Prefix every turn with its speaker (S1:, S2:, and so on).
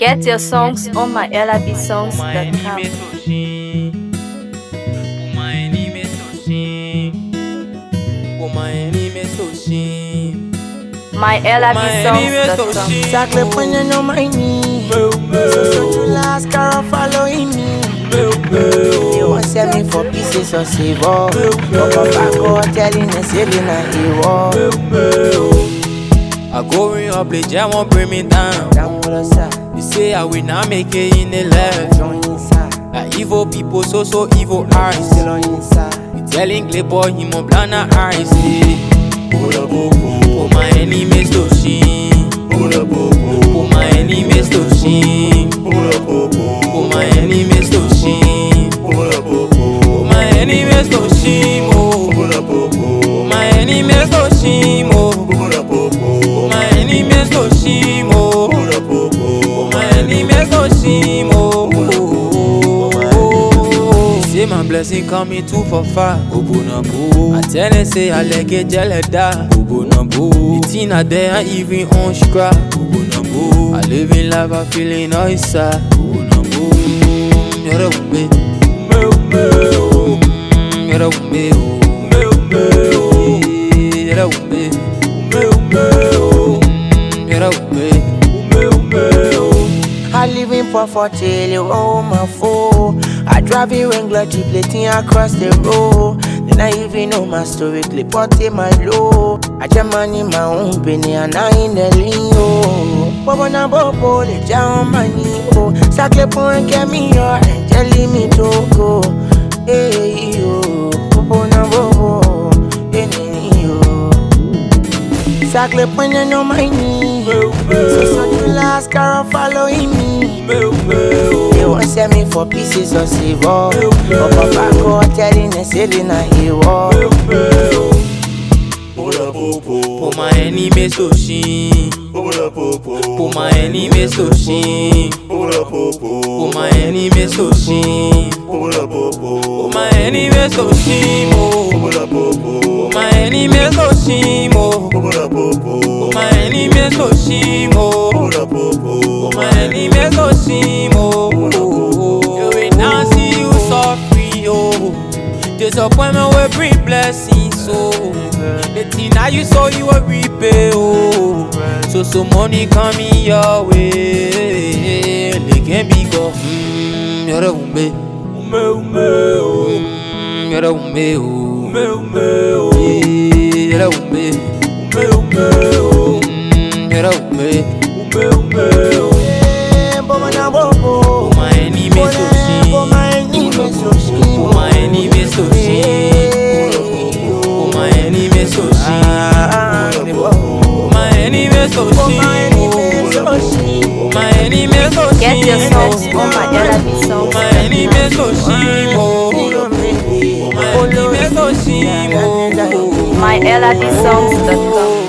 S1: Get your songs on mylabsongs.com. mylabsongs.com.
S2: Exactly when you know my knee. So you last car following me. You want sell me for pieces or save all. Papa go telling me selling a hero.
S3: I go in your place, I won't bring me down. You say I will not make it in the left. Like evil people, so evil eyes. You telling Clay boy, he mon blana eyes. For my enemies to shame. For my enemies to shame. For my enemies to shame. For my enemies to shame. For my enemies to shame. For my enemies to shame. For my enemies to shame. Say my blessing coming too for far. I tell them say I like it jelada. The thing I there and even on scrap. I live in life, I feeling nice. You're a woman. You're a woman. You're a woman. You're a woman.
S2: I live in Port-Fortier, oh my foe. I drive in Wrangler, plating across the road. Then I even know my story, clip out in my low. I jam money my own penny and I in the lean. Bobo na bobo, le jam money oh. Sakle pon get me your telling me to go. Hey yo, bobo na bobo, yo. Sakle pon you know my knee. So you last car following me. You want sell me for pieces or save all. Papa go telling me selling a hero.
S3: For my enemies to shame. For my enemies to shame. For my enemies to shame. For my enemies to shame. For my enemies to shame. For my enemies to shame. For my enemies to shame. You will not see you suffering, oh. Disappointment will bring blessings, so the thing that you saw you will repay, oh. So money coming your way, they can be go. You're a woman, you're a woman, you're a woman, you're a woman. For my enemies to shame. For my enemies to shame. For my enemies to shame. For my enemies to shame. For my enemies to shame. For my enemies to shame.
S1: Get your songs on mylabsongs.com.
S3: For my enemies to shame. For my enemies to shame.
S1: mylabsongs.com.